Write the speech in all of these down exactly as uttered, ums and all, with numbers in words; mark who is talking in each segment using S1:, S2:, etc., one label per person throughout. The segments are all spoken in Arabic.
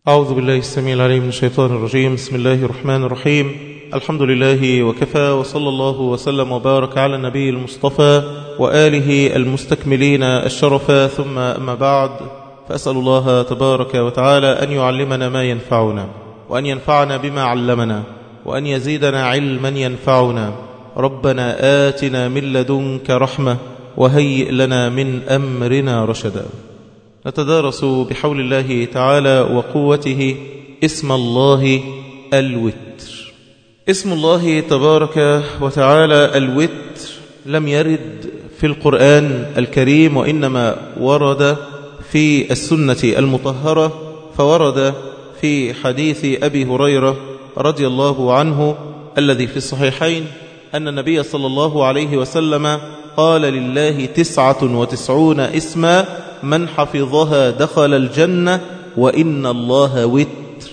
S1: أعوذ بالله السميع العليم من الشيطان الرجيم. بسم الله الرحمن الرحيم. الحمد لله وكفى، وصلى الله وسلم وبارك على النبي المصطفى وآله المستكملين الشرفا، ثم أما بعد، فأسأل الله تبارك وتعالى أن يعلمنا ما ينفعنا، وأن ينفعنا بما علمنا، وأن يزيدنا علما ينفعنا. ربنا آتنا من لدنك رحمة وهيئ لنا من أمرنا رشدا. نتدارس بحول الله تعالى وقوته اسم الله الوتر. اسم الله تبارك وتعالى الوتر لم يرد في القرآن الكريم، وإنما ورد في السنة المطهرة، فورد في حديث أبي هريرة رضي الله عنه الذي في الصحيحين أن النبي صلى الله عليه وسلم قال: لله تسعة وتسعون اسما من حفظها دخل الجنة وإن الله وتر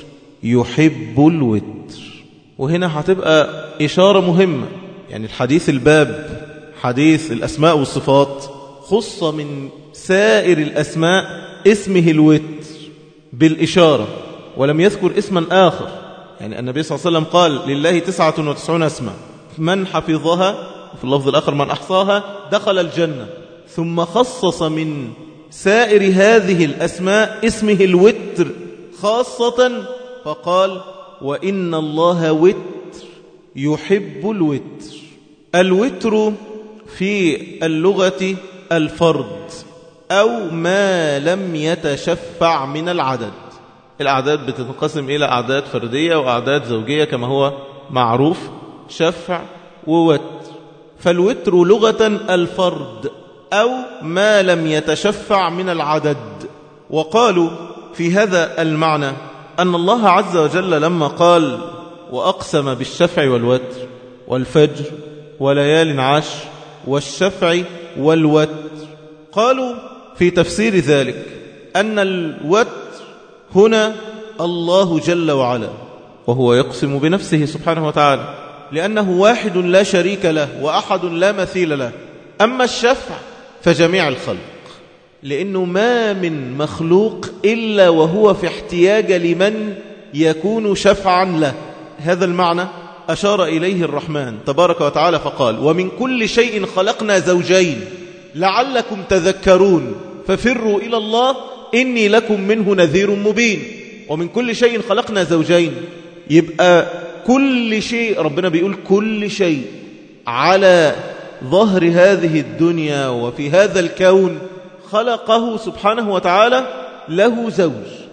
S1: يحب الوتر. وهنا هتبقى إشارة مهمة، يعني الحديث الباب حديث الأسماء والصفات خص من سائر الأسماء اسمه الوتر بالإشارة، ولم يذكر اسما آخر. يعني النبي صلى الله عليه وسلم قال: لله تسعة وتسعون اسما من حفظها، في اللفظ الآخر من أحصاها دخل الجنة، ثم خصص من سائر هذه الأسماء اسمه الوتر خاصة، فقال: وإن الله وتر يحب الوتر. الوتر في اللغة الفرد أو ما لم يتشفع من العدد. الأعداد بتنقسم إلى أعداد فردية وأعداد زوجية كما هو معروف، شفع ووتر. فالوتر لغة الفرد أو ما لم يتشفع من العدد. وقالوا في هذا المعنى أن الله عز وجل لما قال: وأقسم بالشفع والوتر والفجر وليال عشر والشفع والوتر، قالوا في تفسير ذلك أن الوتر هنا الله جل وعلا، وهو يقسم بنفسه سبحانه وتعالى، لأنه واحد لا شريك له وأحد لا مثيل له. أما الشفع فجميع الخلق، لأنه ما من مخلوق إلا وهو في احتياج لمن يكون شفعا له. هذا المعنى أشار إليه الرحمن تبارك وتعالى فقال: ومن كل شيء خلقنا زوجين لعلكم تذكرون ففروا إلى الله إني لكم منه نذير مبين. ومن كل شيء خلقنا زوجين، يبقى كل شيء، ربنا بيقول كل شيء على ظهر هذه الدنيا وفي هذا الكون خلقه سبحانه وتعالى له زوج.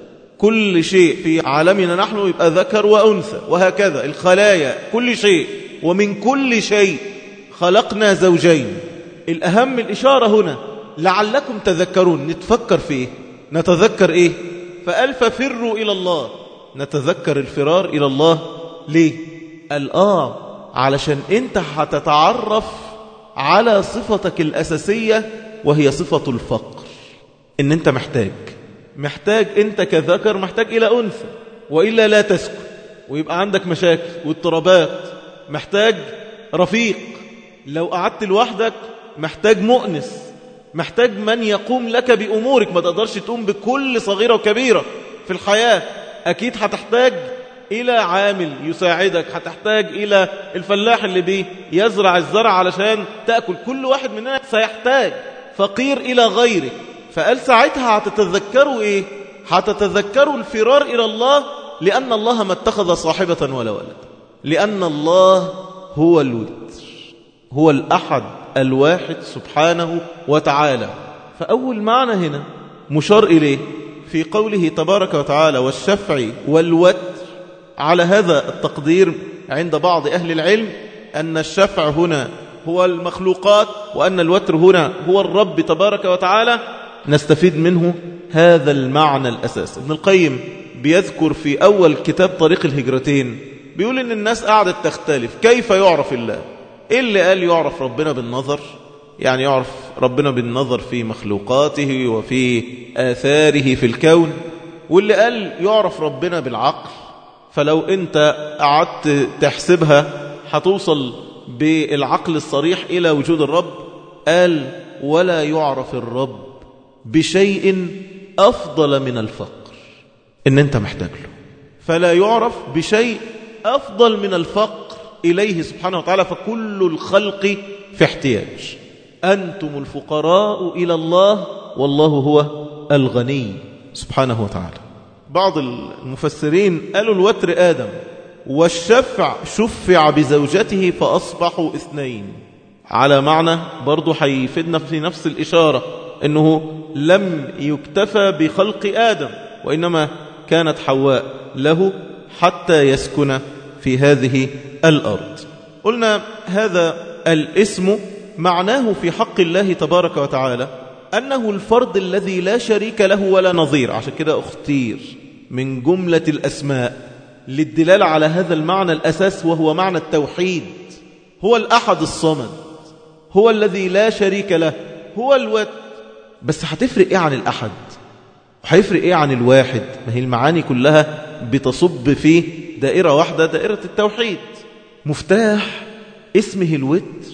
S1: كل شيء في عالمنا نحن يبقى ذكر وأنثى، وهكذا الخلايا كل شيء. ومن كل شيء خلقنا زوجين. الأهم الإشارة هنا لعلكم تذكرون، نتفكر في إيه؟ نتذكر إيه؟ فقال: ففروا إلى الله. نتذكر الفرار إلى الله ليه؟ قال: آه علشان أنت هتتعرف على صفتك الأساسية، وهي صفة الفقر. إن أنت محتاج محتاج أنت كذكر محتاج إلى أنثى، وإلا لا تسكن ويبقى عندك مشاكل واضطرابات. محتاج رفيق، لو قعدت لوحدك محتاج مؤنس، محتاج من يقوم لك بأمورك. ما تقدرش تقوم بكل صغيرة وكبيرة في الحياة، أكيد هتحتاج إلى عامل يساعدك، هتحتاج إلى الفلاح اللي بيه يزرع الزرع علشان تأكل. كل واحد مننا سيحتاج، فقير إلى غيره. فقال ساعتها هتتذكروا إيه؟ هتتذكروا الفرار إلى الله، لأن الله ما اتخذ صاحبة ولا ولد، لأن الله هو الوتر، هو الأحد الواحد سبحانه وتعالى. فأول معنى هنا مشار إليه في قوله تبارك وتعالى: والشفع والوتر. على هذا التقدير عند بعض أهل العلم أن الشفع هنا هو المخلوقات، وأن الوتر هنا هو الرب تبارك وتعالى. نستفيد منه هذا المعنى الأساسي. ابن القيم بيذكر في أول كتاب طريق الهجرتين، بيقول إن الناس قاعدة تختلف كيف يعرف الله. إيه اللي قال يعرف ربنا بالنظر، يعني يعرف ربنا بالنظر في مخلوقاته وفي آثاره في الكون، واللي قال يعرف ربنا بالعقل. فلو أنت قعدت تحسبها هتوصل بالعقل الصريح إلى وجود الرب. قال: ولا يعرف الرب بشيء أفضل من الفقر. ان انت محتاج له، فلا يعرف بشيء أفضل من الفقر إليه سبحانه وتعالى، فكل الخلق في احتياج. أنتم الفقراء إلى الله والله هو الغني سبحانه وتعالى. بعض المفسرين قالوا الوتر آدم، والشفع شفع بزوجته فأصبحوا اثنين، على معنى برضو حيفدنا في نفس الإشارة أنه لم يكتفى بخلق آدم، وإنما كانت حواء له حتى يسكن في هذه الأرض. قلنا هذا الاسم معناه في حق الله تبارك وتعالى أنه الفرد الذي لا شريك له ولا نظير، عشان كده اختير من جملة الأسماء للدلالة على هذا المعنى الأساس، وهو معنى التوحيد. هو الأحد الصمد، هو الذي لا شريك له، هو الوتر. بس هتفرق إيه عن الأحد؟ وهيفرق إيه عن الواحد؟ ما هي المعاني كلها بتصب في دائرة واحدة، دائرة التوحيد. مفتاح اسمه الوتر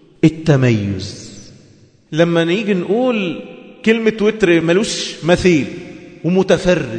S1: التميز. لما نيجي نقول كلمة وتر ملوش مثيل ومتفرد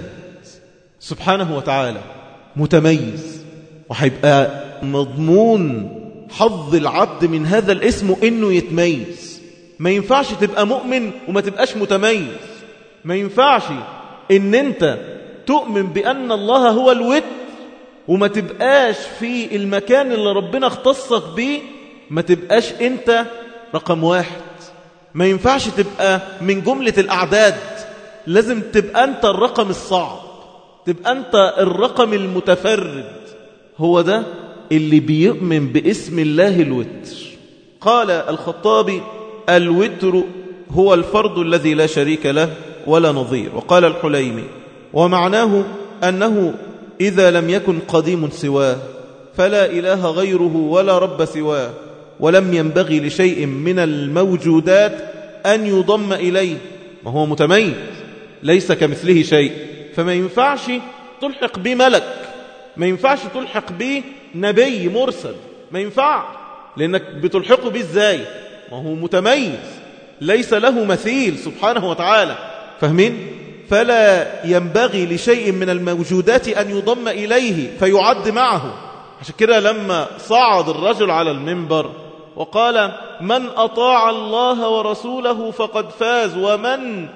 S1: سبحانه وتعالى، متميز، وهيبقى مضمون حظ العبد من هذا الاسم انه يتميز. ما ينفعش تبقى مؤمن وما تبقاش متميز. ما ينفعش ان انت تؤمن بان الله هو الوتر وما تبقاش في المكان اللي ربنا اختصك بيه، ما تبقاش انت رقم واحد. ما ينفعش تبقى من جملة الأعداد، لازم تبقى أنت الرقم الصعب، تبقى أنت الرقم المتفرد. هو ده اللي بيؤمن باسم الله الوتر. قال الخطابي: الوتر هو الفرد الذي لا شريك له ولا نظير. وقال الحليمي: ومعناه أنه إذا لم يكن قديم سواه فلا إله غيره ولا رب سواه، ولم ينبغي لشيء من الموجودات أن يضم إليه. ما هو متميز، ليس كمثله شيء، فما ينفعش تلحق به ملك، ما ينفعش تلحق به نبي مرسل، ما ينفع، لأنك بتلحقه به إزاي؟ ما هو متميز، ليس له مثيل سبحانه وتعالى. فاهمين؟ فلا ينبغي لشيء من الموجودات أن يضم إليه فيعد معه. عشان كده لما صعد الرجل على المنبر وقال: من أطاع الله ورسوله فقد فاز ومن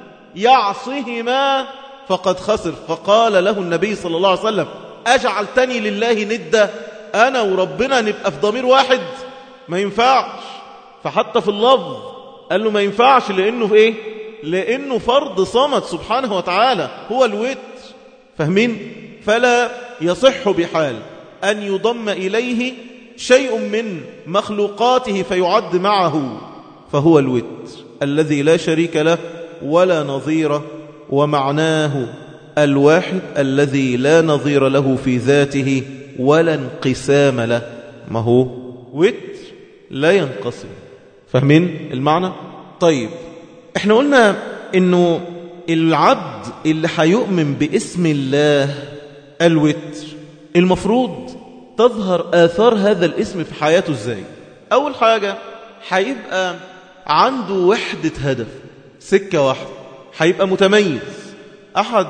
S1: يعصهما فقد خسر، فقال له النبي صلى الله عليه وسلم: أجعلتني لله ندة؟ أنا وربنا نبقى في ضمير واحد؟ ما ينفعش. فحتى في اللفظ قال له ما ينفعش، لأنه في إيه؟ لأنه فرد صمد سبحانه وتعالى، هو الوتر. فاهمين؟ فلا يصح بحال أن يضم إليه شيء من مخلوقاته فيعد معه، فهو الوتر الذي لا شريك له ولا نظير. ومعناه الواحد الذي لا نظير له في ذاته ولا انقسام له. ما هو وتر لا ينقسم. فاهمين المعنى؟ طيب، احنا قلنا انه العبد اللي هيؤمن باسم الله الوتر المفروض تظهر آثار هذا الاسم في حياته ازاي؟ أول حاجة هيبقى عنده وحدة هدف، سكة واحدة، هيبقى متميز. أحد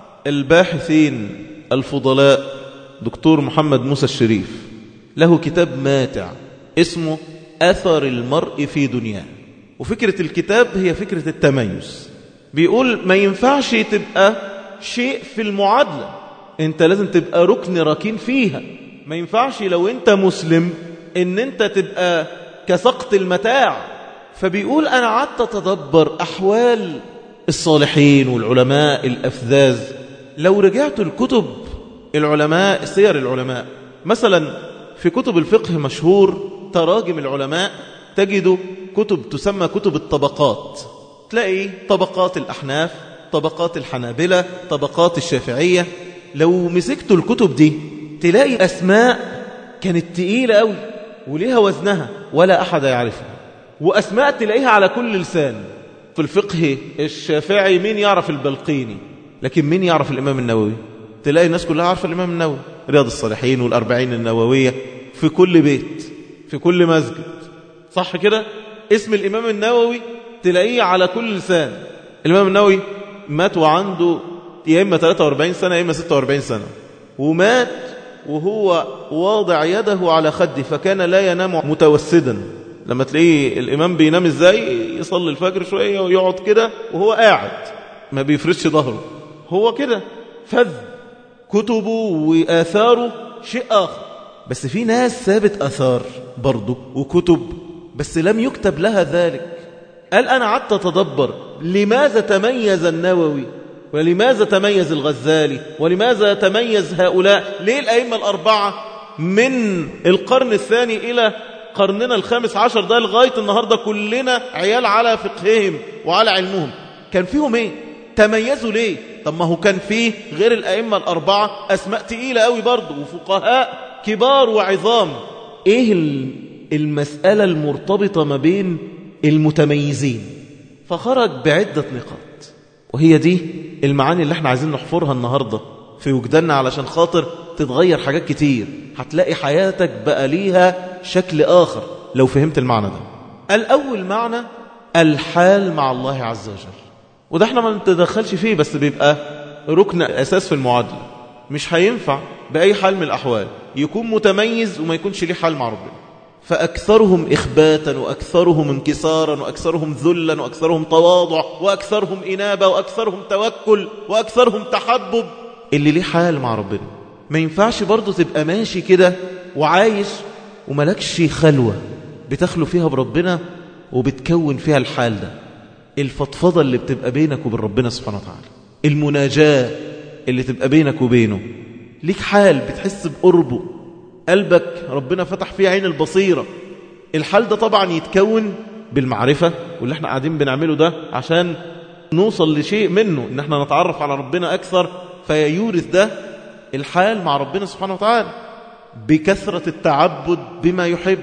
S1: الباحثين الفضلاء دكتور محمد موسى الشريف له كتاب ماتع اسمه أثر المرء في دنياه، وفكرة الكتاب هي فكرة التميز. بيقول ما ينفعش تبقى شيء في المعادلة، انت لازم تبقى ركن ركين فيها. ما ينفعش لو انت مسلم ان انت تبقى كسقط المتاع. فبيقول انا قعدت اتدبر احوال الصالحين والعلماء الافذاذ. لو رجعت الكتب العلماء، سير العلماء مثلا، في كتب الفقه مشهور تراجم العلماء، تجد كتب تسمى كتب الطبقات. تلاقي طبقات الأحناف، طبقات الحنابلة، طبقات الشافعية. لو مسكتوا الكتب دي تلاقي أسماء كانت تقيلة قوي وليها وزنها ولا أحد يعرفها، وأسماء تلاقيها على كل لسان. في الفقه الشافعي مين يعرف البلقيني؟ لكن مين يعرف الإمام النووي؟ تلاقي الناس كلها عارفة الإمام النووي، رياض الصالحين والأربعين النووية في كل بيت، في كل مسجد، صح كده؟ اسم الإمام النووي تلاقيه على كل لسان. الإمام النووي مات وعنده يا إما ثلاثة وأربعين سنة يا إما ستة وأربعين سنة، ومات وهو واضع يده على خده، فكان لا ينام متوسدا. لما تلاقيه الإمام بينام إزاي؟ يصلي الفجر شوية ويقعد كده وهو قاعد ما بيفرش ظهره، هو كده فذ. كتبه وآثاره شيء آخر، بس في ناس ثابت آثار برضه وكتب بس لم يكتب لها ذلك. قال أنا قعدت أتدبر لماذا تميز النووي ولماذا تميز الغزالي ولماذا تميز هؤلاء؟ ليه الأئمة الأربعة من القرن الثاني إلى قرننا الخامس عشر ده لغاية النهاردة كلنا عيال على فقههم وعلى علمهم؟ كان فيهم ايه؟ تميزوا ليه؟ طب ما هو كان فيه غير الأئمة الأربعة أسماء تقيلة قوي برضه وفقهاء كبار وعظام. ايه المسألة المرتبطة ما بين المتميزين؟ فخرج بعدة نقاط، وهي دي المعاني اللي احنا عايزين نحفرها النهاردة في وجداننا علشان خاطر تتغير حاجات كتير. هتلاقي حياتك بقى ليها شكل آخر لو فهمت المعنى ده. الأول معنى الحال مع الله عز وجل، وده احنا ما نتدخلش فيه بس بيبقى ركن أساس في المعادلة. مش هينفع بأي حال من الأحوال يكون متميز وما يكونش ليه حال مع ربنا. فأكثرهم إخباتا وأكثرهم انكسارا وأكثرهم ذلا وأكثرهم تواضع وأكثرهم إنابة وأكثرهم توكل وأكثرهم تحبب اللي ليه حال مع ربنا. ما ينفعش برضو تبقى ماشي كده وعايش وملكش خلوة بتخلو فيها بربنا وبتكون فيها الحال ده، الفضفضة اللي بتبقى بينك وبين ربنا سبحانه وتعالى، المناجاة اللي تبقى بينك وبينه، ليك حال بتحس بقربه، قلبك ربنا فتح فيه عين البصيرة. الحال ده طبعا يتكون بالمعرفة، واللي احنا قاعدين بنعمله ده عشان نوصل لشيء منه، ان احنا نتعرف على ربنا أكثر، فيورث ده الحال مع ربنا سبحانه وتعالى بكثرة التعبد بما يحب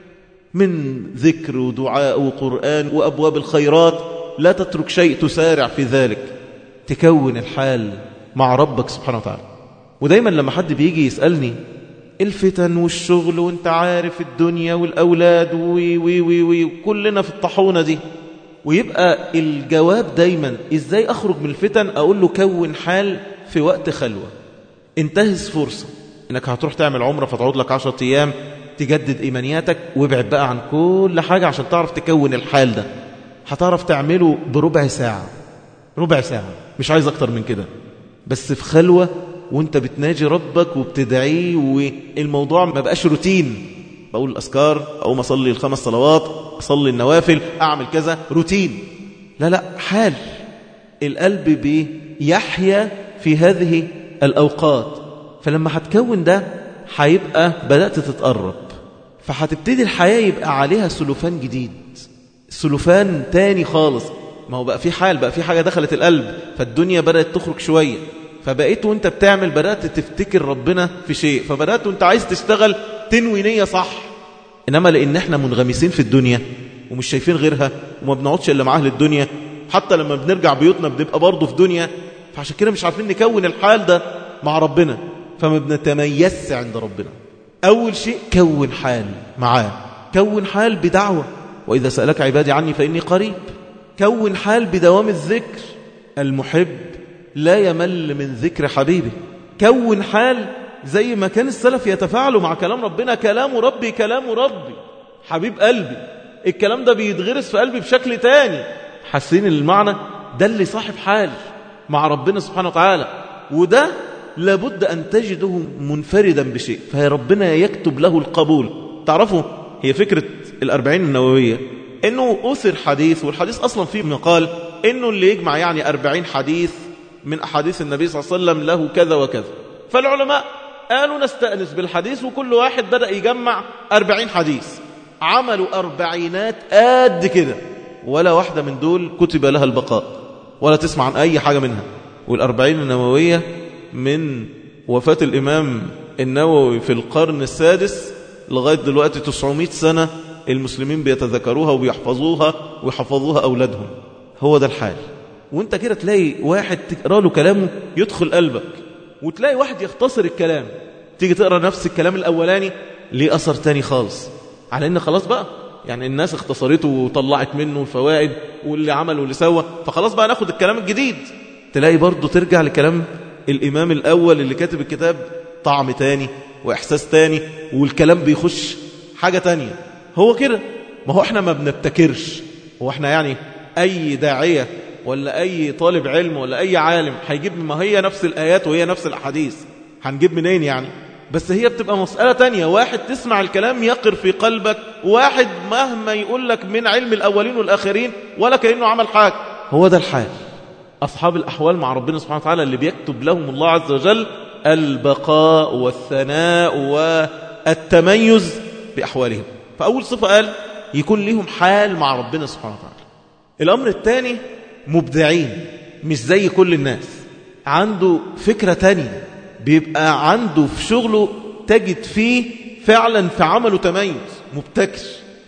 S1: من ذكر ودعاء وقرآن وأبواب الخيرات. لا تترك شيء تسارع في ذلك، تكون الحال مع ربك سبحانه وتعالى. ودايما لما حد بيجي يسألني الفتن والشغل وانت عارف الدنيا والأولاد وي وي وي وي كلنا في الطحونة دي، ويبقى الجواب دايما ازاي أخرج من الفتن؟ أقول له كون حال في وقت خلوة، انتهز فرصة انك هتروح تعمل عمرة فتعود لك عشرة ايام تجدد ايمانياتك، وابعد بقى عن كل حاجة عشان تعرف تكون الحال ده. هتعرف تعمله بربع ساعة، ربع ساعة مش عايز اكتر من كده، بس في خلوة وانت بتناجي ربك وبتدعيه، والموضوع ما بقاش روتين بقول الأذكار أو ما أصلي الخمس صلوات أصلي النوافل أعمل كذا روتين، لا لا، حال القلب بيحيا في هذه الأوقات. فلما هتكون ده هيبقى بدأت تتقرب، فهتبتدي الحياة يبقى عليها سلوفان جديد، سلوفان تاني خالص. ما هو بقى في حال، بقى في حاجة دخلت القلب، فالدنيا بدأت تخرج شوية، فبقيت وانت بتعمل بدأت تفتكر ربنا في شيء، فبدأت وانت عايز تشتغل تنوي نية صح. إنما لأن احنا منغمسين في الدنيا ومش شايفين غيرها وما بنقعدش إلا مع أهل الدنيا، حتى لما بنرجع بيوتنا بنبقى برضه في دنيا، فعشان كده مش عارفين نكون الحال ده مع ربنا، فما بنتميزش عند ربنا. أول شيء كون حال معاه، كون حال بدعوة، وإذا سألك عبادي عني فإني قريب. كون حال بدوام الذكر، المحب لا يمل من ذكر حبيبه. كون حال زي ما كان السلف يتفاعلوا مع كلام ربنا، كلام ربي كلام ربي حبيب قلبي، الكلام ده بيتغرس في قلبي بشكل تاني. حاسين المعنى ده اللي صاحب حال مع ربنا سبحانه وتعالى، وده لابد أن تجده منفردا بشيء، فهي ربنا يكتب له القبول. تعرفوا هي فكرة الأربعين النووية إنه أثر حديث، والحديث أصلا فيه مقال إنه اللي يجمع يعني أربعين حديث من أحاديث النبي صلى الله عليه وسلم له كذا وكذا. فالعلماء قالوا نستأنس بالحديث، وكل واحد بدأ يجمع أربعين حديث، عملوا أربعينات قد كده، ولا واحدة من دول كتب لها البقاء ولا تسمع عن أي حاجة منها. والأربعين النووية من وفاة الإمام النووي في القرن السادس لغاية دلوقتي تسعمائة سنة المسلمين بيتذكروها وبيحفظوها ويحفظوها أولادهم. هو ده الحال. وانت كده تلاقي واحد تقرأ له كلامه يدخل قلبك، وتلاقي واحد يختصر الكلام، تيجي تقرأ نفس الكلام الأولاني ليه أثر تاني خالص، على إن خلاص بقى يعني الناس اختصرته وطلعت منه الفوائد واللي عمل واللي سوى، فخلاص بقى ناخد الكلام الجديد. تلاقي برضو ترجع لكلام الإمام الأول اللي كاتب الكتاب، طعم تاني وإحساس تاني، والكلام بيخش حاجة تانية. هو كده، ما هو احنا ما بنبتكرش. هو احنا يعني أي داعية ولا أي طالب علم ولا أي عالم هيجيب، ما هي نفس الآيات وهي نفس الأحاديث، هنجيب منين يعني؟ بس هي بتبقى مسألة تانية. واحد تسمع الكلام يقر في قلبك، واحد مهما يقول لك من علم الأولين والآخرين ولا كأنه عمل حاجة. هو ده الحال أصحاب الأحوال مع ربنا سبحانه وتعالى، اللي بيكتب لهم الله عز وجل البقاء والثناء والتميز بأحوالهم. فأول صفة قال يكون لهم حال مع ربنا سبحانه وتعالى. الأمر الثاني مبدعين، مش زي كل الناس، عنده فكرة تانية، بيبقى عنده في شغله تجد فيه فعلا في عمله تميز، مبتكر،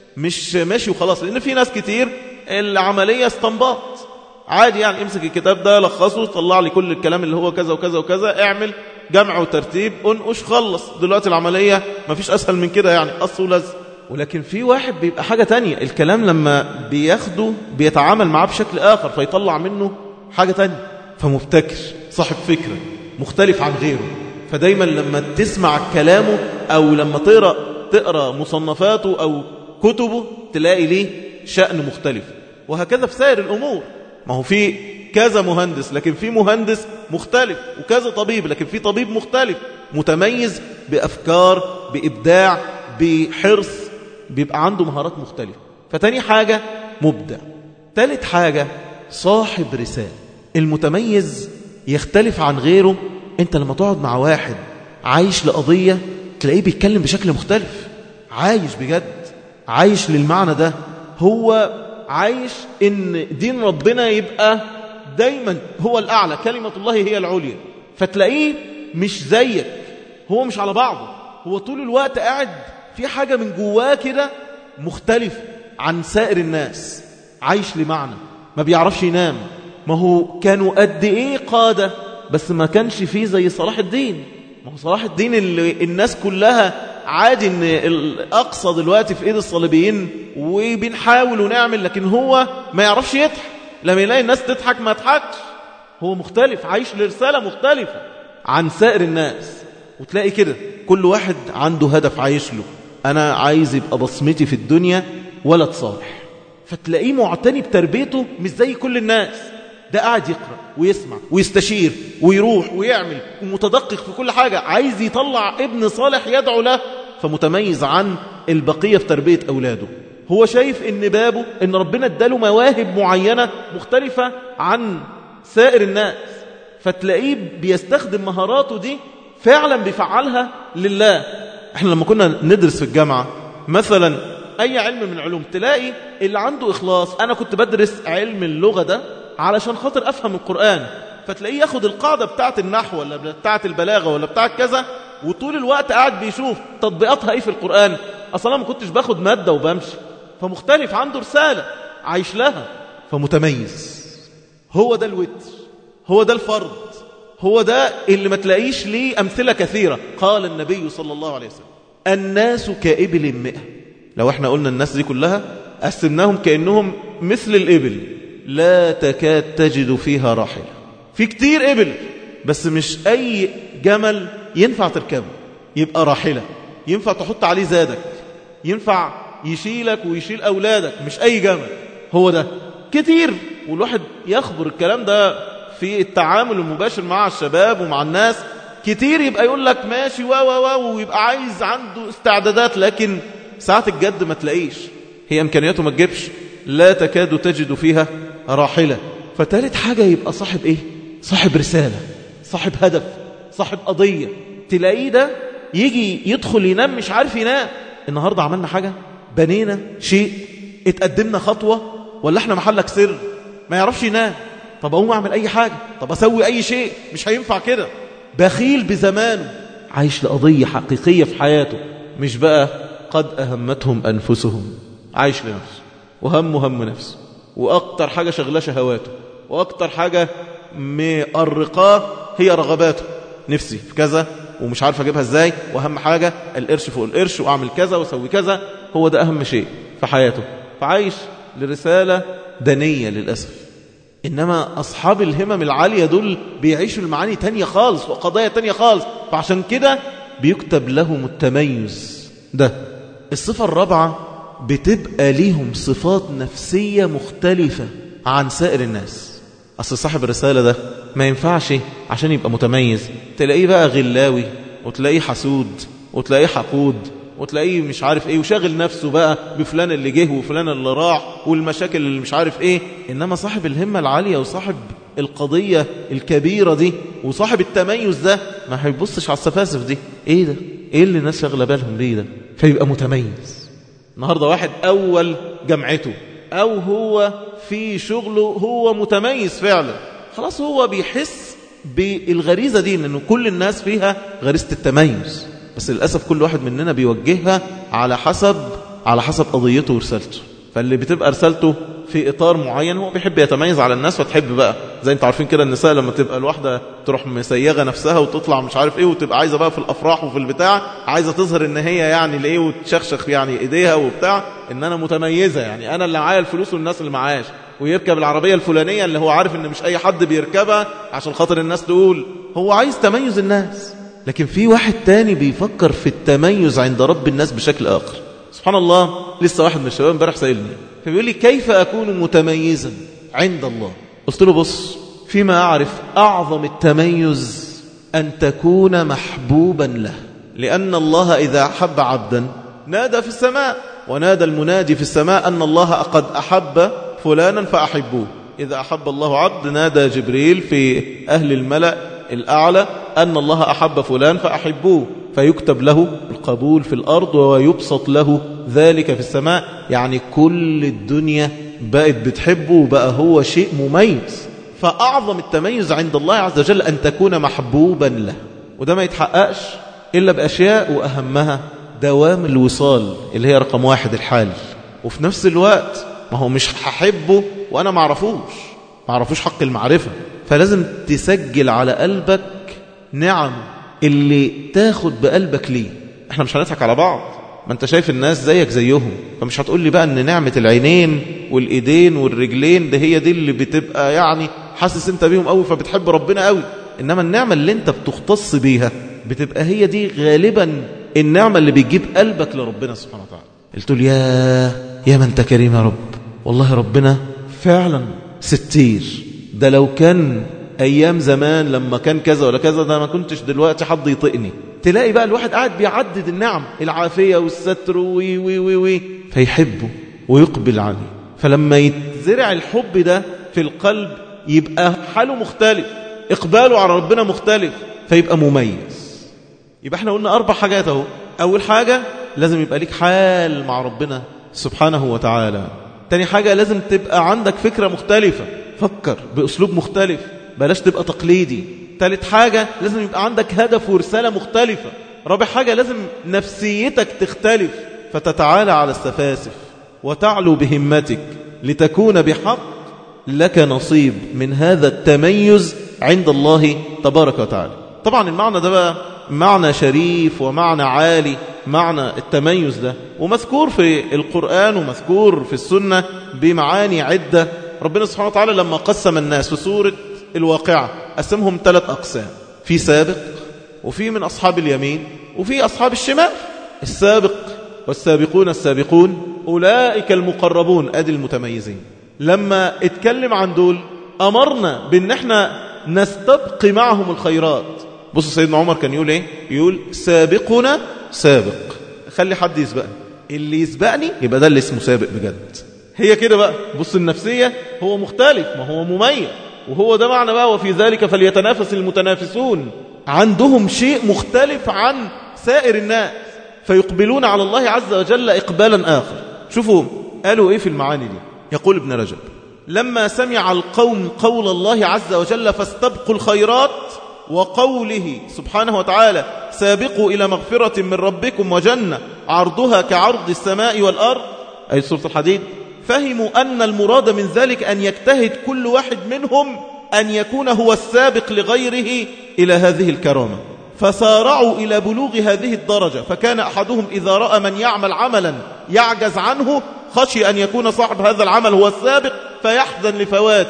S1: مش ماشي وخلاص. لأن في ناس كتير العملية استنباط عادي، يعني امسك الكتاب ده لخصه، طلع لي كل الكلام اللي هو كذا وكذا وكذا، اعمل جمع وترتيب، انقش، خلص. دلوقتي العملية ما فيش أسهل من كده، يعني قص ولزق. ولكن في واحد بيبقى حاجة تانية، الكلام لما بياخده بيتعامل معاه بشكل آخر فيطلع منه حاجة تانية، فمبتكر، صاحب فكرة، مختلف عن غيره. فدايما لما تسمع كلامه أو لما تقرأ تقرأ مصنفاته أو كتبه تلاقي ليه شأن مختلف. وهكذا في سائر الأمور، ما هو في كذا مهندس لكن في مهندس مختلف، وكذا طبيب لكن في طبيب مختلف، متميز بأفكار، بإبداع، بحرص، بيبقى عنده مهارات مختلفة. فتاني حاجة مبدع. تالت حاجة صاحب رسالة. المتميز يختلف عن غيره. انت لما تقعد مع واحد عايش لقضية تلاقيه بيتكلم بشكل مختلف، عايش بجد، عايش للمعنى ده. هو عايش ان دين ربنا يبقى دايما هو الأعلى، كلمة الله هي العليا. فتلاقيه مش زيك، هو مش على بعضه، هو طول الوقت قاعد في حاجة من جواه كده مختلف عن سائر الناس، عايش لمعنى، ما بيعرفش ينام. ما هو كانوا قد ايه قادة، بس ما كانش فيه زي صلاح الدين. ما هو صلاح الدين اللي الناس كلها عادي ان الأقصى دلوقتي في ايد الصليبيين وبنحاول ونعمل، لكن هو ما يعرفش يضحك. لما يلاقي الناس تضحك ما يضحكش. هو مختلف، عايش لرسالة مختلفة عن سائر الناس. وتلاقي كده كل واحد عنده هدف عايش له. أنا عايز يبقى بصمتي في الدنيا ولد صالح، فتلاقيه معتني بتربيته مش زي كل الناس. ده قاعد يقرأ ويسمع ويستشير ويروح ويعمل ومتدقق في كل حاجة، عايز يطلع ابن صالح يدعو له، فمتميز عن البقية في تربية أولاده. هو شايف ان بابه ان ربنا اداله مواهب معينة مختلفة عن سائر الناس، فتلاقيه بيستخدم مهاراته دي فعلا بيفعلها لله. احنا لما كنا ندرس في الجامعة مثلا اي علم من العلوم، تلاقي اللي عنده اخلاص. انا كنت بدرس علم اللغة ده علشان خاطر افهم القرآن، فتلاقيه ياخد القاعدة بتاعت النحو ولا بتاعت البلاغة ولا بتاعت كذا، وطول الوقت قاعد بيشوف تطبيقاتها ايه في القرآن. اصلا ما كنتش باخد مادة وبمشي، فمختلف، عنده رسالة عايش لها، فمتميز. هو ده الوتر، هو ده الفرد، هو ده اللي ما تلاقيش ليه أمثلة كثيرة. قال النبي صلى الله عليه وسلم الناس كإبل مئة. لو احنا قلنا الناس دي كلها قسمناهم كأنهم مثل الإبل، لا تكاد تجد فيها راحلة. في كتير إبل، بس مش أي جمل ينفع تركبه يبقى راحلة، ينفع تحط عليه زادك، ينفع يشيلك ويشيل أولادك، مش أي جمل. هو ده كتير، والواحد يخبر الكلام ده في التعامل المباشر مع الشباب ومع الناس كتير. يبقى يقول لك ماشي و و و ويبقى عايز عنده استعدادات، لكن ساعة الجد ما تلاقيش، هي إمكانياته ما تجيبش، لا تكاد تجد فيها راحلة. فتالت حاجة يبقى صاحب إيه؟ صاحب رسالة، صاحب هدف، صاحب قضية. تلاقيه ده يجي يدخل ينام مش عارف ينام. النهاردة عملنا حاجة، بنينا شيء، اتقدمنا خطوة، ولا احنا محلك سر، ما يعرفش ينام. طب أقوم أعمل أي حاجة، طب أسوي أي شيء، مش هينفع كده. بخيل بزمانه، عايش لقضية حقيقية في حياته، مش بقى قد أهمتهم أنفسهم، عايش لنفسه وهم هم نفسه، وأكتر حاجة شغلة شهواته، وأكتر حاجة مأرقاه هي رغباته. نفسي في كذا ومش عارف أجيبها إزاي، وأهم حاجة القرش فوق القرش، وأعمل كذا وأسوي كذا. هو ده أهم شيء في حياته، فعايش لرسالة دنية للأسف. إنما أصحاب الهمم العالية دول بيعيشوا المعاني تانية خالص وقضايا تانية خالص، فعشان كده بيكتب لهم التميز ده. الصفة الرابعة بتبقى ليهم صفات نفسية مختلفة عن سائر الناس. أصل صاحب الرسالة ده ما ينفعش عشان يبقى متميز تلاقيه بقى غلاوي، وتلاقيه حسود، وتلاقيه حقود، وتلاقيه مش عارف ايه، وشاغل نفسه بقى بفلان اللي جه وفلان اللي راح والمشاكل اللي مش عارف ايه. إنما صاحب الهمة العالية وصاحب القضية الكبيرة دي وصاحب التميز ده ما هيبصش على السفاسف دي. ايه ده؟ ايه اللي الناس شغله بالهم ليه ده؟ فيبقى متميز. النهاردة واحد أول جمعته أو هو في شغله هو متميز فعلا، خلاص هو بيحس بالغريزة دي، لأنه كل الناس فيها غريزة التميز، بس للأسف كل واحد مننا بيوجهها على حسب على حسب قضيته ورسالته. فاللي بتبقى رسالته في إطار معين هو بيحب يتميز على الناس، وتحب بقى زي انت عارفين كده النساء لما تبقى الواحدة تروح مسيغة نفسها وتطلع مش عارف ايه، وتبقى عايزة بقى في الأفراح وفي البتاع عايزة تظهر ان هي يعني ليه، وتشخشخ يعني ايديها وبتاع ان انا متميزة، يعني انا اللي معايا الفلوس والناس اللي معاش، ويركب العربية الفلانية اللي هو عارف ان مش اي حد بيركبها عشان خاطر الناس تقول هو عايز تميز الناس. لكن في واحد تاني بيفكر في التميز عند رب الناس بشكل آخر. سبحان الله، لسه واحد من الشباب امبارح سألني فبيقول لي كيف أكون متميزا عند الله؟ قلت له بص، فيما أعرف أعظم التميز أن تكون محبوبا له، لأن الله إذا أحب عبدا نادى في السماء، ونادى المنادي في السماء أن الله قد أحب فلانا فأحبوه. إذا أحب الله عبد نادى جبريل في أهل الملأ الأعلى أن الله أحب فلان فأحبوه، فيكتب له القبول في الأرض ويبسط له ذلك في السماء. يعني كل الدنيا بقت بتحبه وبقى هو شيء مميز. فأعظم التميز عند الله عز وجل أن تكون محبوبا له، وده ما يتحققش إلا بأشياء، وأهمها دوام الوصال اللي هي رقم واحد الحال. وفي نفس الوقت ما هو مش هحبه وأنا معرفوش معرفوش حق المعرفة، فلازم تسجل على قلبك نعم اللي تاخد بقلبك ليه. احنا مش هنضحك على بعض، ما انت شايف الناس زيك زيهم، فمش هتقول لي بقى ان نعمة العينين والايدين والرجلين ده هي دي اللي بتبقى يعني حاسس انت بيهم قوي فبتحب ربنا قوي. انما النعمة اللي انت بتختص بيها بتبقى هي دي غالبا النعمة اللي بتجيب قلبك لربنا سبحانه وتعالى. قلت له يا يا من انت كريم يا رب، والله ربنا فعلا ستير. ده لو كان أيام زمان لما كان كذا ولا كذا ده ما كنتش دلوقتي حد يطقني. تلاقي بقى الواحد قاعد بيعدد النعم، العافية والستر وي وي وي وي فيحبه ويقبل عليه. فلما يتزرع الحب ده في القلب يبقى حاله مختلف، إقباله على ربنا مختلف، فيبقى مميز. يبقى احنا قلنا أربع حاجات اهو. أول حاجة لازم يبقى ليك حال مع ربنا سبحانه وتعالى. تاني حاجة لازم تبقى عندك فكرة مختلفة، فكر بأسلوب مختلف، بلاش تبقى تقليدي. ثالث حاجة لازم يبقى عندك هدف ورسالة مختلفة. رابع حاجة لازم نفسيتك تختلف فتتعالى على السفاسف وتعلو بهمتك لتكون بحق لك نصيب من هذا التميز عند الله تبارك وتعالى. طبعا المعنى ده بقى معنى شريف ومعنى عالي، معنى التميز ده، ومذكور في القرآن ومذكور في السنة بمعاني عدة. ربنا سبحانه وتعالى لما قسم الناس في سورة الواقعة قسمهم ثلاث أقسام، في سابق وفي من أصحاب اليمين وفي أصحاب الشمال. السابق والسابقون السابقون أولئك المقربون، أدي المتميزين. لما اتكلم عن دول أمرنا بأن احنا نستبق معهم الخيرات. بصوا سيدنا عمر كان يقول ايه؟ يقول سابقنا سابق، خلي حد يسبقني، اللي يسبقني يبقى ده اللي اسمه سابق بجد. هي كده بقى. بص النفسية هو مختلف، ما هو مميز، وهو ده معنى بقى وفي ذلك فليتنافس المتنافسون. عندهم شيء مختلف عن سائر الناس فيقبلون على الله عز وجل إقبالا آخر. شوفوا قالوا إيه في المعاني دي. يقول ابن رجب لما سمع القوم قول الله عز وجل فاستبقوا الخيرات وقوله سبحانه وتعالى سابقوا إلى مغفرة من ربكم وجنة عرضها كعرض السماء والأرض، أي سورة الحديد، فهموا أن المراد من ذلك أن يجتهد كل واحد منهم أن يكون هو السابق لغيره إلى هذه الكرامة، فسارعوا إلى بلوغ هذه الدرجة. فكان أحدهم إذا رأى من يعمل عملا يعجز عنه خشي أن يكون صاحب هذا العمل هو السابق فيحزن لفواته،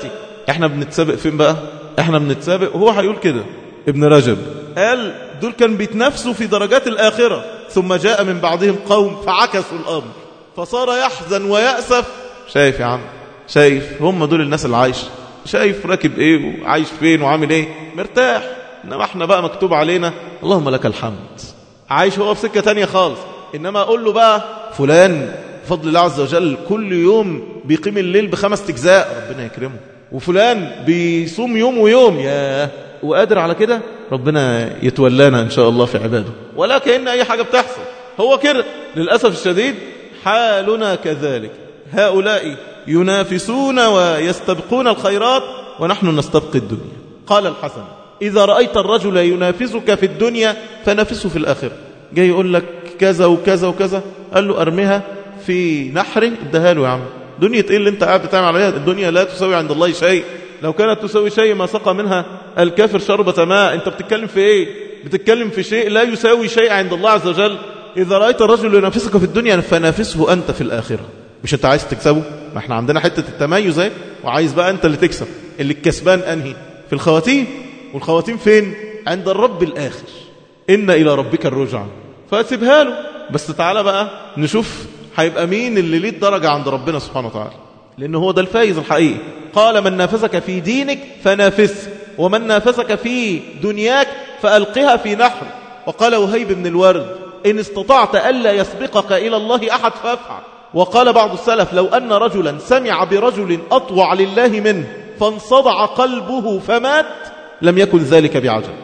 S1: احنا بنتسابق فين بقى؟ احنا بنتسابق، هو هيقول كده ابن رجب قال دول كان بيتنافسوا في درجات الآخرة، ثم جاء من بعضهم قوم فعكسوا الأمر فصار يحزن ويأسف. شايف يا عم، شايف هم دول الناس اللي عايشة، شايف راكب ايه وعايش فين وعامل ايه، مرتاح. انما احنا بقى مكتوب علينا اللهم لك الحمد، عايش هو في سكة تانية خالص. انما اقول له بقى فلان بفضل الله عز وجل كل يوم بيقيم الليل بخمس اجزاء ربنا يكرمه، وفلان بيصوم يوم ويوم يا وقادر على كده، ربنا يتولانا ان شاء الله في عباده، ولا كأن اي حاجة بتحصل. هو كده للأسف الشديد حالنا كذلك، هؤلاء ينافسون ويستبقون الخيرات ونحن نستبقي الدنيا. قال الحسن إذا رأيت الرجل ينافسك في الدنيا فنافسه في الآخرة. جاي يقول لك كذا وكذا وكذا، قال له أرميها في نحره، ادها له يا عم. دنيا ايه اللي انت قاعد بتعمل عليها؟ الدنيا لا تساوي عند الله شيء، لو كانت تساوي شيء ما سقى منها الكافر شربة ماء. انت بتتكلم في ايه؟ بتتكلم في شيء لا يساوي شيء عند الله عز وجل. إذا رأيت الرجل ينافسك في الدنيا فنافسه أنت في الآخرة. مش انت عايز تكسبه؟ ما احنا عندنا حتة التميز اهي، وعايز بقى انت اللي تكسب. اللي الكسبان انهي؟ في الخواتيم. والخواتيم فين؟ عند الرب الآخر، إن إلى ربك الرجع. فسيبها له، بس تعالى بقى نشوف هيبقى مين اللي ليه الدرجة عند ربنا سبحانه وتعالى، لأنه هو ده الفائز الحقيقي. قال من نافسك في دينك فنافسه، ومن نافسك في دنياك فألقها في نحر. وقال وهيب بن الورد إن استطعت ألا يسبقك إلى الله أحد فافعل. وقال بعض السلف لو أن رجلا سمع برجل أطوع لله منه فانصدع قلبه فمات لم يكن ذلك بعجب.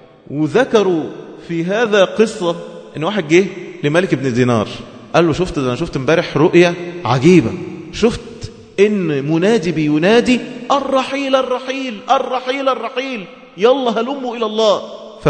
S1: وذكروا في هذا قصة إن واحد جه لملك بن دينار قال له شفت أنا شفت امبارح رؤية عجيبة، شفت إن منادي بينادي الرحيل الرحيل الرحيل الرحيل، يلا هلموا إلى الله.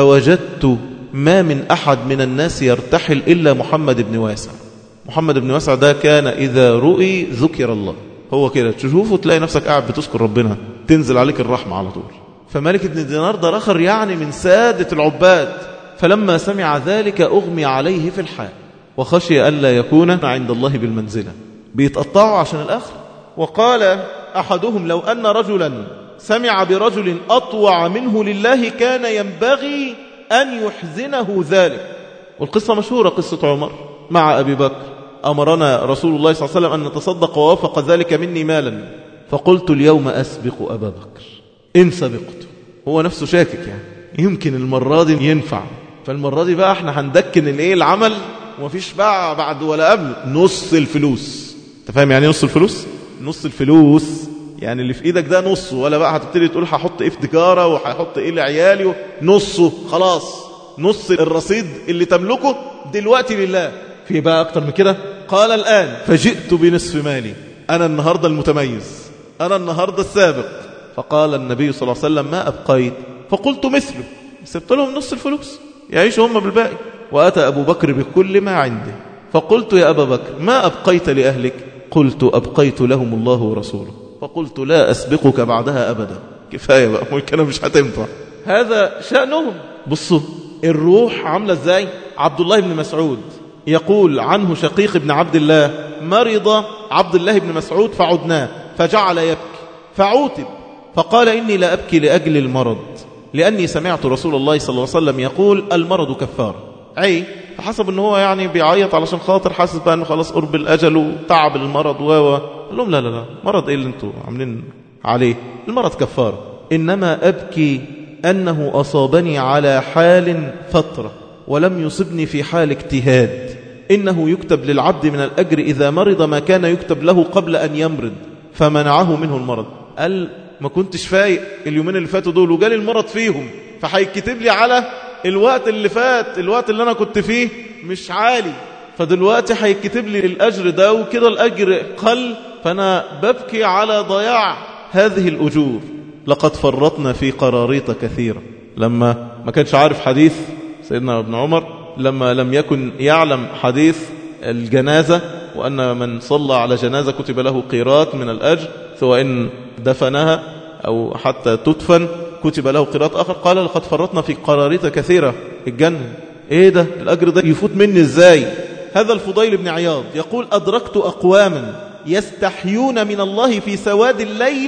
S1: فوجدت ما من أحد من الناس يرتحل إلا محمد بن واسع. محمد بن واسع ده كان إذا رؤي ذكر الله. هو كده تشوفه تلاقي نفسك قاعد بتذكر ربنا، تنزل عليك الرحمة على طول. فملك بن دينار ده رخر يعني من سادة العباد. فلما سمع ذلك أغمي عليه في الحال وخشي ألا يكون عند الله بالمنزلة، بيتقطعوا عشان الآخر. وقال أحدهم لو أن رجلا سمع برجل أطوع منه لله كان ينبغي أن يحزنه ذلك. والقصة مشهورة، قصة عمر مع أبي بكر. أمرنا رسول الله صلى الله عليه وسلم أن نتصدق ووافق ذلك مني مالا، فقلت اليوم أسبق أبا بكر إن سبقت. هو نفسه شاكك يعني يمكن المرة دي ينفع، فالمرة دي بقى احنا هندكن الايه العمل ومفيش بقى بعد ولا قبل نص الفلوس. انت فاهم يعني نص الفلوس؟ نص الفلوس يعني اللي في ايدك ده نصه، ولا بقى هتبتدي تقول هحط ايه في تجارة وهحط ايه لعيالي، نصه خلاص. نص الرصيد اللي تملكه دلوقتي لله. في بقى اكتر من كده؟ قال الآن فجئت بنصف مالي، انا النهاردة المتميز، انا النهاردة السابق. فقال النبي صلى الله عليه وسلم ما أبقيت؟ فقلت مثله، سبت لهم نص الفلوس يعيشوا هم بالباقي. وأتى أبو بكر بكل ما عنده. فقلت يا أبا بكر ما أبقيت لأهلك؟ قلت أبقيت لهم الله ورسوله. فقلت لا أسبقك بعدها أبدا. كفاية بقى، ممكن مش هتنفع. هذا شأنهم. بصوا الروح عاملة ازاي. عبد الله بن مسعود يقول عنه شقيق بن عبد الله مرض عبد الله بن مسعود فعدناه فجعل يبكي فعوتب فقال إني لا أبكي لأجل المرض لأني سمعت رسول الله صلى الله عليه وسلم يقول المرض كفار. أي فحسب أنه هو يعني بيعيط علشان خاطر حاسس بقى أنه خلاص قرب الأجل وتعب المرض و قال لهم لا لا لا، مرض إيه اللي أنتوا عاملين عليه؟ المرض كفار. إنما أبكي أنه أصابني على حال فترة ولم يصبني في حال اجتهاد. إنه يكتب للعبد من الأجر إذا مرض ما كان يكتب له قبل أن يمرض فمنعه منه المرض. قال ما كنتش فايق اليومين اللي فاتوا دول وجالي المرض فيهم، فهيكتب لي على الوقت اللي فات، الوقت اللي أنا كنت فيه مش عالي، فدلوقتي هيكتب لي الأجر ده وكده الأجر قل، فأنا ببكي على ضياع هذه الأجور. لقد فرطنا في قراريط كثيرة. لما ما كانش عارف حديث سيدنا ابن عمر، لما لم يكن يعلم حديث الجنازة وأن من صلى على جنازة كتب له قيراط من الأجر، سواء إن دفنها أو حتى تدفن كتب له قيراط آخر. قال لقد فرطنا في قراريط كثيرة. الجنة إيه ده؟ الأجر ده يفوت مني إزاي؟ هذا الفضيل بن عياض يقول أدركت أقواما يستحيون من الله في سواد الليل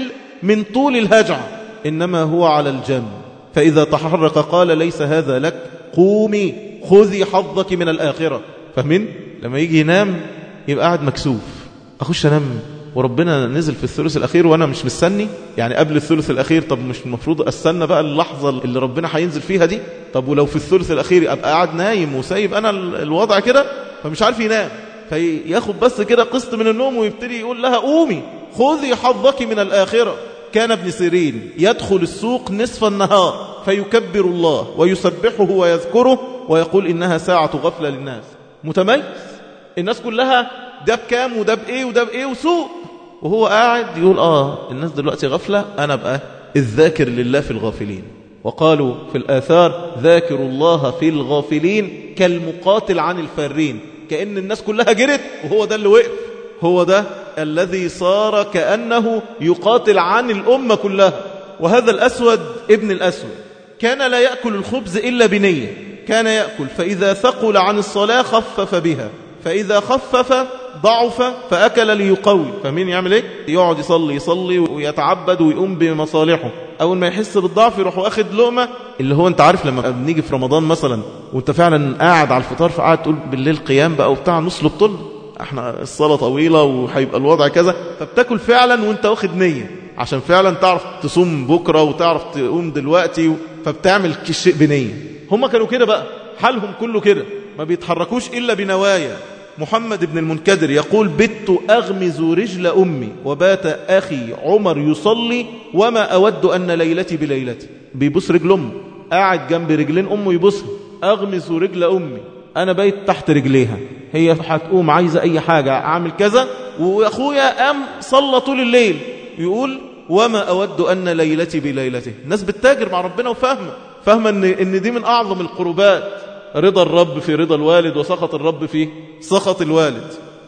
S1: من طول الهجع، إنما هو على الجنب، فإذا تحرك قال ليس هذا لك، قومي خذي حظك من الآخرة. فاهمين؟ لما يجي ينام يبقى قاعد مكسوف، أخش أنام وربنا نزل في الثلث الأخير وأنا مش مستني، يعني قبل الثلث الأخير، طب مش المفروض أستنى بقى اللحظة اللي ربنا هينزل فيها دي؟ طب ولو في الثلث الأخير أبقى قاعد نايم وسايب أنا الوضع كده؟ فمش عارف ينام، فياخد بس كده قسط من النوم ويبتدي يقول لها قومي خذي حظك من الآخرة. كان ابن سيرين يدخل السوق نصف النهار فيكبر الله ويسبحه ويذكره ويقول إنها ساعة غفلة للناس. متميز، الناس كلها ده بكام وده بإيه وده بإيه وسوق، وهو قاعد يقول آه الناس دلوقتي غفلة، أنا بقى الذاكر لله في الغافلين. وقالوا في الآثار ذاكر الله في الغافلين كالمقاتل عن الفارين، كأن الناس كلها جرت وهو ده اللي وقف، هو ده الذي صار كأنه يقاتل عن الأمة كلها. وهذا الأسود ابن الأسود كان لا يأكل الخبز إلا بنية، كان يأكل فإذا ثقل عن الصلاة خفف بها، فإذا خفف ضعف فأكل ليقوي. فمين يعمل ايه؟ يقعد يصلي يصلي ويتعبد ويقوم بمصالحه، أول ما يحس بالضعف يروح واخد لقمة، اللي هو انت عارف لما بنيجي في رمضان مثلا وانت فعلا قاعد على الفطار فقاعد تقول بالليل قيام بقى وبتاع نص لبطل، احنا الصلاة طويلة وهيبقى الوضع كذا، فبتاكل فعلا وانت واخد نية عشان فعلا تعرف تصوم بكرة وتعرف تقوم دلوقتي، فبتعمل الشيء بنية. هم كانوا كده بقى، حالهم كله كده، ما بيتحركوش إلا بنوايا. محمد بن المنكدر يقول بت أغمز رجل أمي وبات أخي عمر يصلي وما أود أن ليلتي بليلتي. بيبص رجل أمه، قاعد جنب رجلين أمه يبصها، أغمز رجل أمي، أنا بيت تحت رجليها، هي هتقوم عايزة أي حاجة أعمل كذا، وأخويا قام صلى طول الليل، يقول وما أود أن ليلتي بليلته. الناس بتتاجر مع ربنا وفاهمة فاهمة إن, إن دي من أعظم القربات، رضا الرب في رضا الوالد وسخط الرب في سخط الوالد.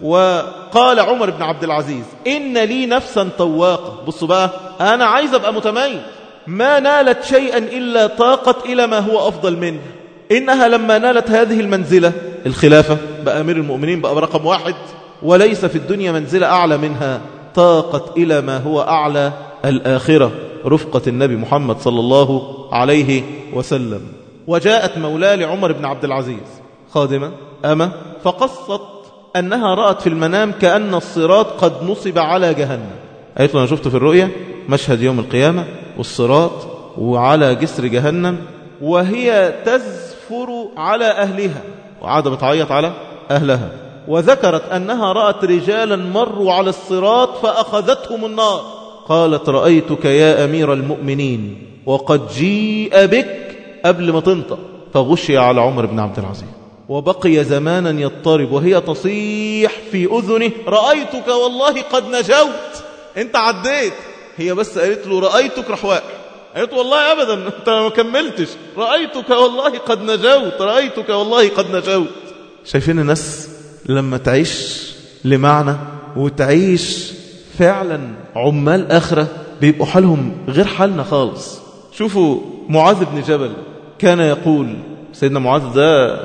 S1: وقال عمر بن عبد العزيز إن لي نفسا طواقة، بصوا بقى أنا عايز أبقى متميز، ما نالت شيئا إلا طاقت إلى ما هو أفضل منه، إنها لما نالت هذه المنزلة الخلافة بقى أمير المؤمنين بقى رقم واحد، وليس في الدنيا منزلة أعلى منها، طاقت إلى ما هو أعلى الآخرة، رفقة النبي محمد صلى الله عليه وسلم. وجاءت مولاه لعمر بن عبد العزيز خادمة أما فقصت أنها رأت في المنام كأن الصراط قد نصب على جهنم. قالت له أنا شفت في الرؤية مشهد يوم القيامة والصراط وعلى جسر جهنم وهي تزفر على أهلها، وعاد بتعيط على أهلها. وذكرت أنها رأت رجالا مروا على الصراط فأخذتهم النار، قالت رأيتك يا أمير المؤمنين وقد جيء بك قبل ما تنطق، فغشي على عمر بن عبد العزيز وبقي زمانا يضطرب وهي تصيح في أذنه رأيتك والله قد نجوت، انت عديت. هي بس قالت له رأيتك راح واقع، قالت والله أبدا انت ما كملتش، رأيتك والله قد نجوت، رأيتك والله قد نجوت. شايفين الناس لما تعيش لمعنى وتعيش فعلا عمال آخرة بيبقوا حالهم غير حالنا خالص. شوفوا معاذ بن جبل كان يقول، سيدنا معاذ ده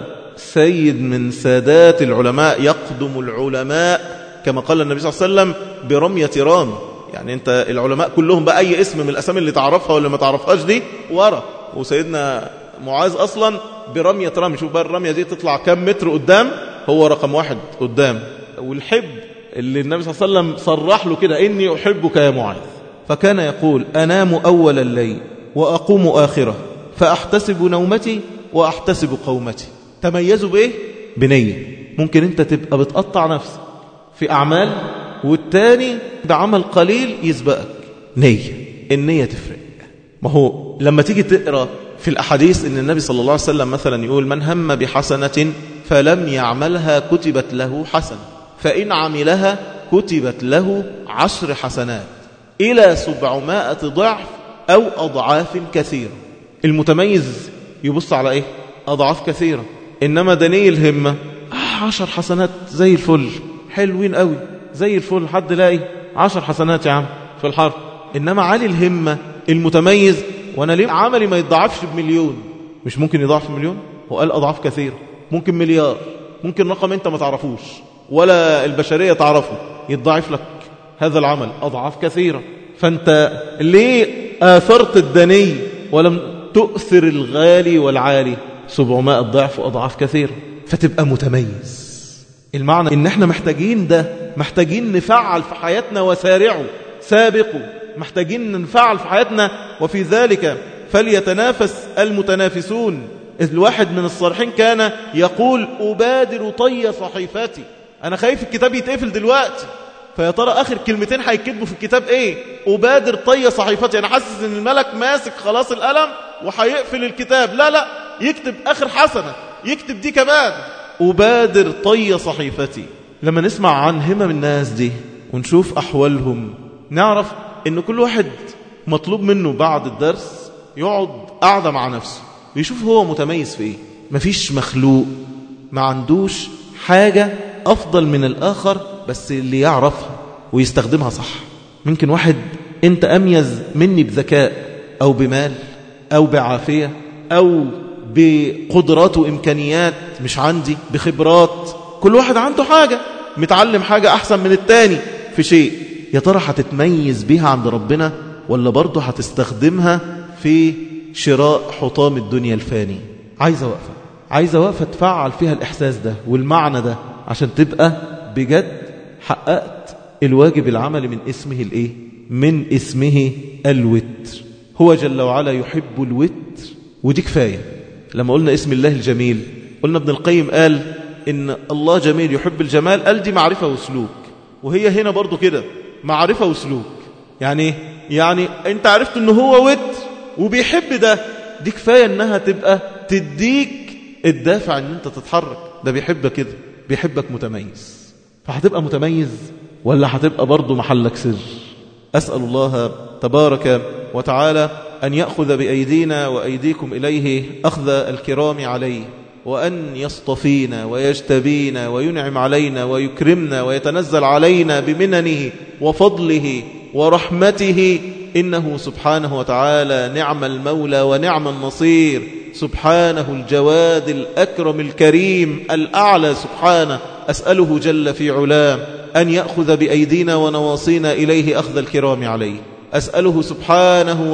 S1: سيد من سادات العلماء، يقدم العلماء كما قال النبي صلى الله عليه وسلم برمية رام، يعني انت العلماء كلهم بأي اسم من الأسامي اللي تعرفها ولا ما تعرفهاش دي ورا، وسيدنا معاذ أصلا برمية رام. شوف بقى الرمية دي تطلع كم متر قدام، هو رقم واحد قدام. والحب اللي النبي صلى الله عليه وسلم صرح له كده إني أحبك يا معاذ، فكان يقول أنام أول الليل وأقوم آخره فأحتسب نومتي وأحتسب قومتي. تميزوا بإيه؟ بنية. ممكن أنت تبقى بتقطع نفسك في أعمال والتاني بعمل قليل يسبقك، نية، النية تفرق. ما هو لما تيجي تقرأ في الأحاديث إن النبي صلى الله عليه وسلم مثلا يقول من هم بحسنة فلم يعملها كتبت له حسنة، فإن عملها كتبت له عشر حسنات إلى سبعمائة ضعف أو أضعاف كثيرة. المتميز يبص على إيه؟ أضعاف كثيرة. إنما دني الهمة عشر حسنات زي الفل، حلوين قوي زي الفل، حد لاقي عشر حسنات يا عم في الحرب. إنما عالي الهمة المتميز، وأنا ليه عملي ما يتضاعفش بمليون؟ مش ممكن يضاعف مليون؟ هو قال أضعاف كثيرة، ممكن مليار، ممكن رقم أنت ما تعرفوش ولا البشرية تعرفه، يتضاعف لك هذا العمل أضعاف كثيرة. فأنت ليه آثرت الدني ولم تؤثر الغالي والعالي؟ سبعمائة ضعف وأضعاف كثيرة، فتبقى متميز. المعنى إن احنا محتاجين ده، محتاجين نفعل في حياتنا وسارعوا سابقوا، محتاجين نفعل في حياتنا. وفي ذلك فليتنافس المتنافسون. الواحد من الصالحين كان يقول أبادر طي صحيفتي، أنا خايف الكتاب يتقفل دلوقتي، فيا ترى آخر كلمتين هيكتبوا في الكتاب إيه؟ أبادر طي صحيفتي. أنا حاسس إن الملك ماسك خلاص القلم وهيقفل الكتاب، لا لا، يكتب آخر حسنة، يكتب دي كمان، أبادر طي صحيفتي. لما نسمع عن همم الناس دي ونشوف أحوالهم، نعرف إن كل واحد مطلوب منه بعد الدرس يقعد قاعدة مع نفسه ويشوف هو متميز في إيه. مفيش مخلوق ما عندوش حاجة أفضل من الآخر، بس اللي يعرفها ويستخدمها صح. ممكن واحد أنت أميز مني بذكاء أو بمال أو بعافية أو بقدرات وإمكانيات مش عندي، بخبرات. كل واحد عنده حاجة، متعلم حاجة أحسن من التاني في شيء. يا ترى هتتميز بيها عند ربنا ولا برضه هتستخدمها في شراء حطام الدنيا الفاني؟ عايزة وقفة، عايزة وقفة تفعل فيها الإحساس ده والمعنى ده عشان تبقى بجد حققت الواجب العملي من اسمه الإيه؟ من اسمه الوتر. هو جل وعلا يحب الوتر، ودي كفاية. لما قلنا اسم الله الجميل، قلنا ابن القيم قال إن الله جميل يحب الجمال، قال دي معرفة وسلوك. وهي هنا برضو كده معرفة وسلوك. يعني يعني انت عرفت انه هو وتر وبيحب ده، دي كفاية انها تبقى تديك الدافع ان انت تتحرك. ده بيحبك كده، بيحبك متميز. فهتبقى متميز ولا هتبقى برضو محلك سر؟ أسأل الله تبارك وتعالى أن يأخذ بأيدينا وأيديكم إليه أخذ الكرام عليه، وأن يصطفينا ويجتبينا وينعم علينا ويكرمنا ويتنزل علينا بمننه وفضله ورحمته. إنه سبحانه وتعالى نعم المولى ونعم النصير، سبحانه الجواد الأكرم الكريم الأعلى سبحانه. أسأله جل في علام أن يأخذ بأيدينا ونواصينا إليه أخذ الكرام عليه. أسأله سبحانه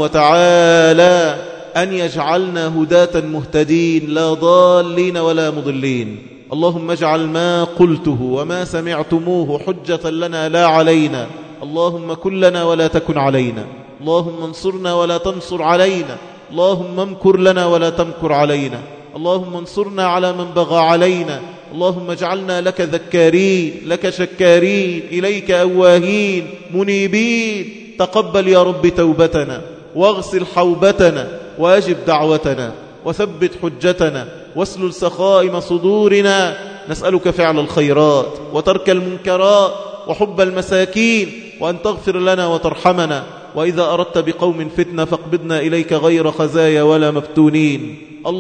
S1: وتعالى أن يجعلنا هداة مهتدين لا ضالين ولا مضلين. اللهم اجعل ما قلته وما سمعتموه حجة لنا لا علينا. اللهم كن لنا ولا تكن علينا. اللهم انصرنا ولا تنصر علينا. اللهم امكر لنا ولا تمكر علينا. اللهم انصرنا على من بغى علينا. اللهم اجعلنا لك ذكارين، لك شكارين، إليك أواهين منيبين. تقبل يا رب توبتنا، واغسل حوبتنا، واجب دعوتنا، وثبت حجتنا، واسلل سخائم صدورنا. نسألك فعل الخيرات وترك المنكرات وحب المساكين، وأن تغفر لنا وترحمنا. وإذا أردت بقوم فتنة فاقبضنا إليك غير خزايا ولا مفتونين.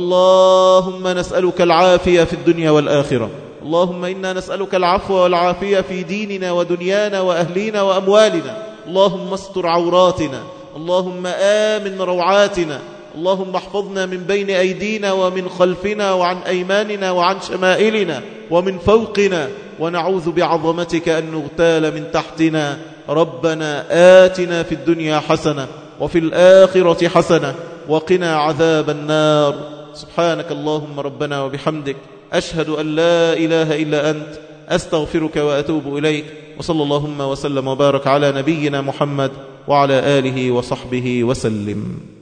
S1: اللهم نسألك العافية في الدنيا والآخرة. اللهم إنا نسألك العفو والعافية في ديننا ودنيانا وأهلينا وأموالنا. اللهم استر عوراتنا، اللهم آمن روعاتنا، اللهم احفظنا من بين أيدينا ومن خلفنا وعن أيماننا وعن شمائلنا ومن فوقنا، ونعوذ بعظمتك أن نغتال من تحتنا. ربنا آتنا في الدنيا حسنة وفي الآخرة حسنة وقنا عذاب النار. سبحانك اللهم ربنا وبحمدك، أشهد أن لا إله إلا أنت، أستغفرك وأتوب إليك. وصلى اللهم وسلم وبارك على نبينا محمد وعلى آله وصحبه وسلم.